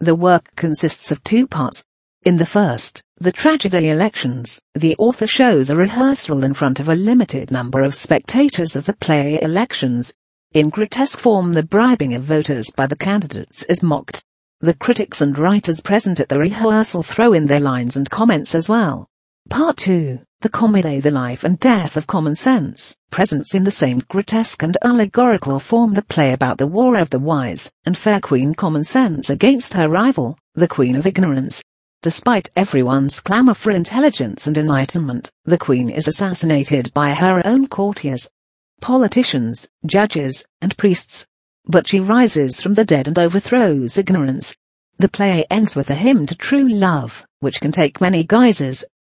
The work consists of two parts. In the first, the tragedy Elections, the author shows a rehearsal in front of a limited number of spectators of the play Elections. In grotesque form, the bribing of voters by the candidates is mocked. The critics and writers present at the rehearsal throw in their lines and comments as well. Part 2, the comedy The Life and Death of Common Sense, presents in the same grotesque and allegorical form the play about the war of the wise and fair Queen Common Sense against her rival, the Queen of Ignorance. Despite everyone's clamor for intelligence and enlightenment, the Queen is assassinated by her own courtiers, politicians, judges, and priests. But she rises from the dead and overthrows ignorance. The play ends with a hymn to true love, which can take many guises.